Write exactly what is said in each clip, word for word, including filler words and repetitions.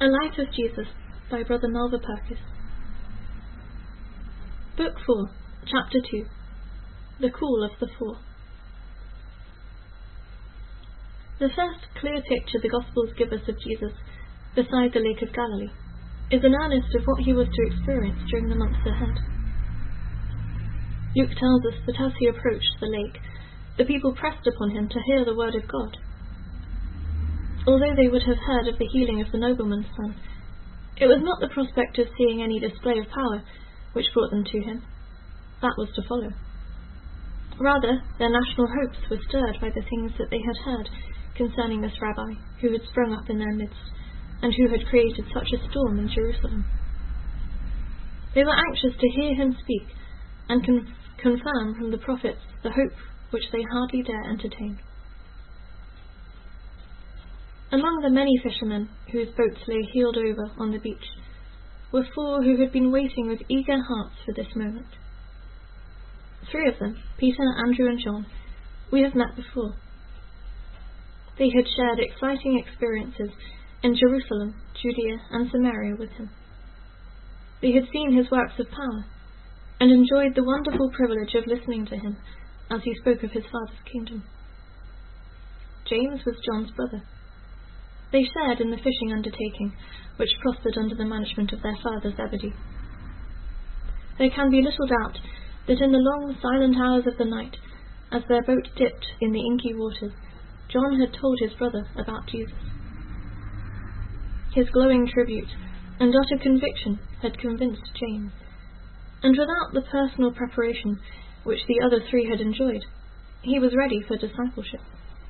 A Life of Jesus by Brother Melva Purkis. Book four, Chapter two. The Call of the Four. The first clear picture the Gospels give us of Jesus, beside the Lake of Galilee, is an earnest of what he was to experience during the months ahead. Luke tells us that as he approached the lake, the people pressed upon him to hear the word of God. Although they would have heard of the healing of the nobleman's son, it was not the prospect of seeing any display of power which brought them to him. That was to follow. Rather, their national hopes were stirred by the things that they had heard concerning this rabbi who had sprung up in their midst, and who had created such a storm in Jerusalem. They were anxious to hear him speak, and con- confirm from the prophets the hope which they hardly dare entertain. Among the many fishermen whose boats lay heeled over on the beach were four who had been waiting with eager hearts for this moment. Three of them, Peter, Andrew and John, we have met before. They had shared exciting experiences in Jerusalem, Judea and Samaria with him. They had seen his works of power and enjoyed the wonderful privilege of listening to him as he spoke of his Father's kingdom. James was John's brother. They shared in the fishing undertaking which prospered under the management of their father Zebedee. There can be little doubt that in the long silent hours of the night, as their boat dipped in the inky waters, John had told his brother about Jesus. His glowing tribute and utter conviction had convinced James, and without the personal preparation which the other three had enjoyed, he was ready for discipleship.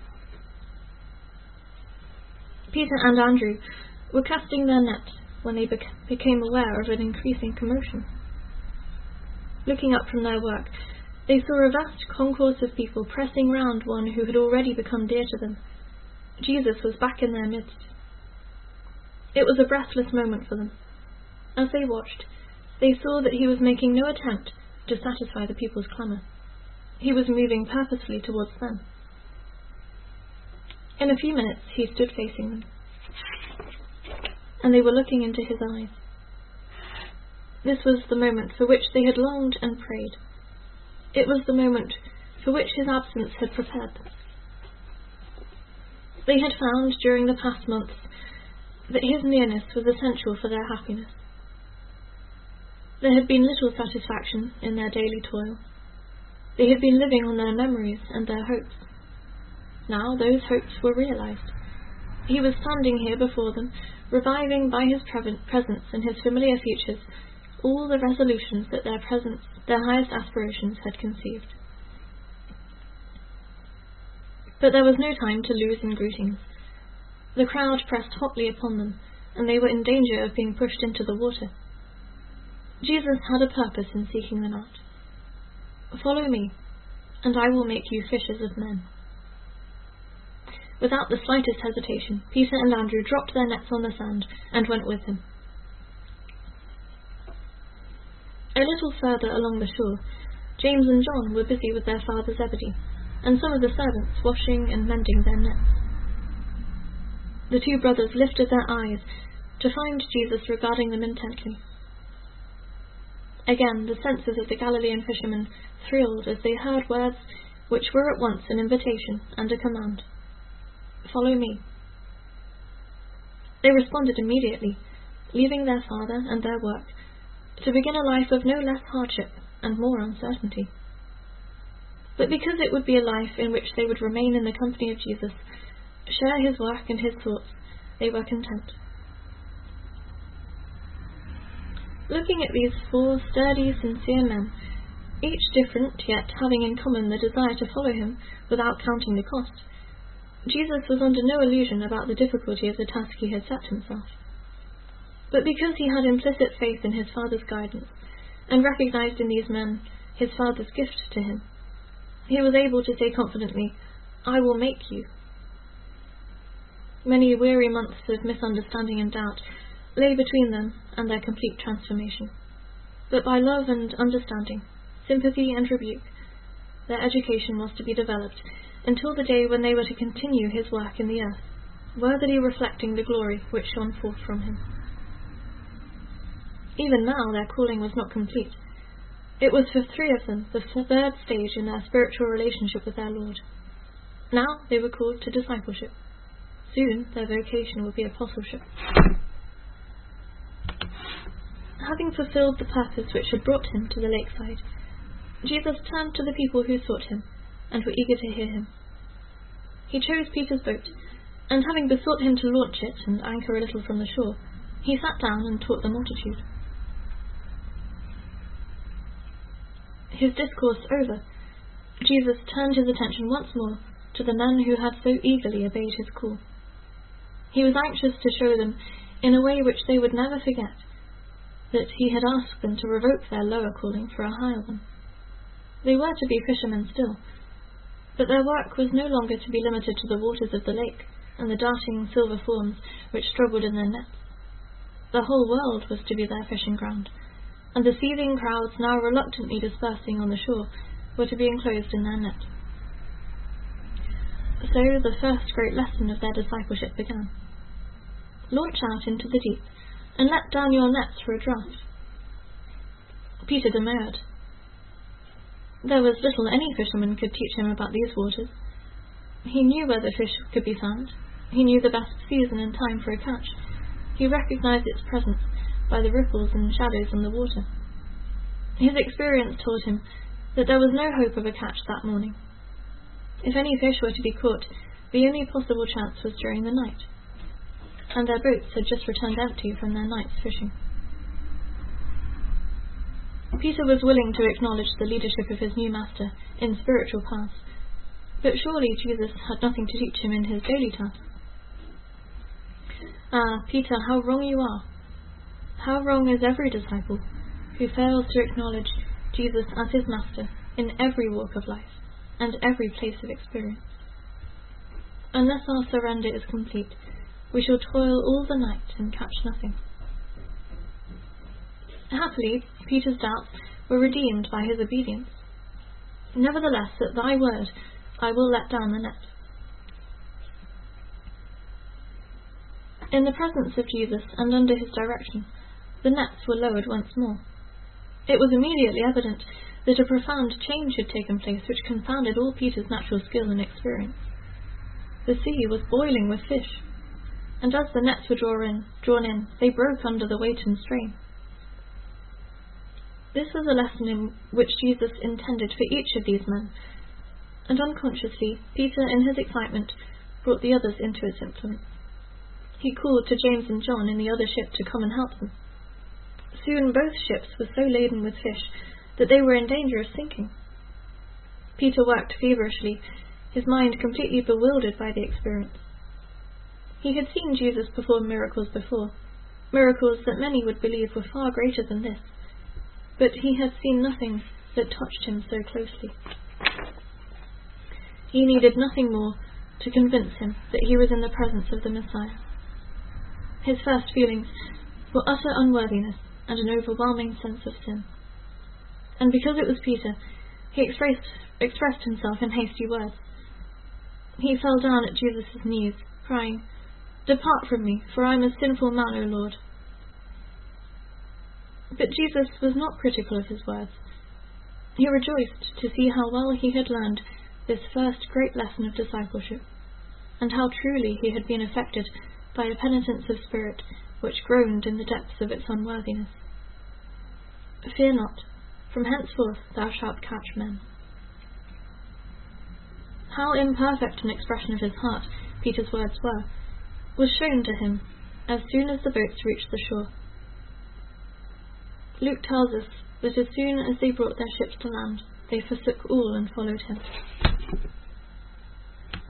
Peter and Andrew were casting their nets when they bec- became aware of an increasing commotion. Looking up from their work, they saw a vast concourse of people pressing round one who had already become dear to them. Jesus was back in their midst. It was a breathless moment for them. As they watched, they saw that he was making no attempt to satisfy the people's clamour. He was moving purposefully towards them. In a few minutes he stood facing them, and they were looking into his eyes. This was the moment for which they had longed and prayed. It was the moment for which his absence had prepared them. They had found during the past months that his nearness was essential for their happiness. There had been little satisfaction in their daily toil. They had been living on their memories and their hopes. Now those hopes were realized. He was standing here before them, reviving by his presence and his familiar features all the resolutions that their presence, their highest aspirations had conceived. But there was no time to lose in greetings. The crowd pressed hotly upon them, and they were in danger of being pushed into the water. Jesus had a purpose in seeking them out. Follow me, and I will make you fishers of men. Without the slightest hesitation, Peter and Andrew dropped their nets on the sand and went with him. A little further along the shore, James and John were busy with their father Zebedee, and some of the servants washing and mending their nets. The two brothers lifted their eyes to find Jesus regarding them intently. Again, the senses of the Galilean fishermen thrilled as they heard words which were at once an invitation and a command. Follow me. They responded immediately, leaving their father and their work, to begin a life of no less hardship and more uncertainty. But because it would be a life in which they would remain in the company of Jesus, share his work and his thoughts, they were content. Looking at these four sturdy, sincere men, each different, yet having in common the desire to follow him without counting the cost, Jesus was under no illusion about the difficulty of the task he had set himself. But because he had implicit faith in his Father's guidance, and recognized in these men his Father's gift to him, he was able to say confidently, I will make you. Many weary months of misunderstanding and doubt lay between them and their complete transformation. But by love and understanding, sympathy and rebuke, their education was to be developed until the day when they were to continue his work in the earth, worthily reflecting the glory which shone forth from him. Even now their calling was not complete. It was for three of them the third stage in their spiritual relationship with their Lord. Now they were called to discipleship. Soon their vocation will be apostleship. Having fulfilled the purpose which had brought him to the lakeside, Jesus turned to the people who sought him and were eager to hear him. He chose Peter's boat, and having besought him to launch it and anchor a little from the shore, he sat down and taught the multitude. His discourse over, Jesus turned his attention once more to the men who had so eagerly obeyed his call. He was anxious to show them, in a way which they would never forget, that he had asked them to revoke their lower calling for a higher one. They were to be fishermen still, but their work was no longer to be limited to the waters of the lake and the darting silver forms which struggled in their nets. The whole world was to be their fishing ground, and the seething crowds now reluctantly dispersing on the shore were to be enclosed in their net. So the first great lesson of their discipleship began. Launch out into the deep, and let down your nets for a draught. Peter demurred. There was little any fisherman could teach him about these waters. He knew where the fish could be found. He knew the best season and time for a catch. He recognized its presence by the ripples and shadows on the water. His experience told him that there was no hope of a catch that morning. If any fish were to be caught, the only possible chance was during the night, and their boats had just returned empty from their night's fishing. Peter was willing to acknowledge the leadership of his new master in spiritual paths, but surely Jesus had nothing to teach him in his daily tasks. Ah, Peter, how wrong you are! How wrong is every disciple who fails to acknowledge Jesus as his master in every walk of life and every place of experience. Unless our surrender is complete, we shall toil all the night and catch nothing. Happily, Peter's doubts were redeemed by his obedience. Nevertheless, at thy word, I will let down the net. In the presence of Jesus and under his direction, the nets were lowered once more. It was immediately evident that a profound change had taken place which confounded all Peter's natural skill and experience. The sea was boiling with fish, and as the nets were drawn in, drawn in, they broke under the weight and strain. This was a lesson in which Jesus intended for each of these men, and unconsciously Peter, in his excitement, brought the others into its influence. He called to James and John in the other ship to come and help them. Soon both ships were so laden with fish that they were in danger of sinking. Peter worked feverishly, his mind completely bewildered by the experience. He had seen Jesus perform miracles before, miracles that many would believe were far greater than this, but he had seen nothing that touched him so closely. He needed nothing more to convince him that he was in the presence of the Messiah. His first feelings were utter unworthiness and an overwhelming sense of sin. And because it was Peter, he expressed, expressed himself in hasty words. He fell down at Jesus' knees, crying, "Depart from me, for I am a sinful man, O Lord." But Jesus was not critical of his words. He rejoiced to see how well he had learned this first great lesson of discipleship, and how truly he had been affected by a penitence of spirit which groaned in the depths of its unworthiness. "Fear not, from henceforth thou shalt catch men." How imperfect an expression of his heart Peter's words were, was shown to him as soon as the boats reached the shore. Luke tells us that as soon as they brought their ships to land, they forsook all and followed him.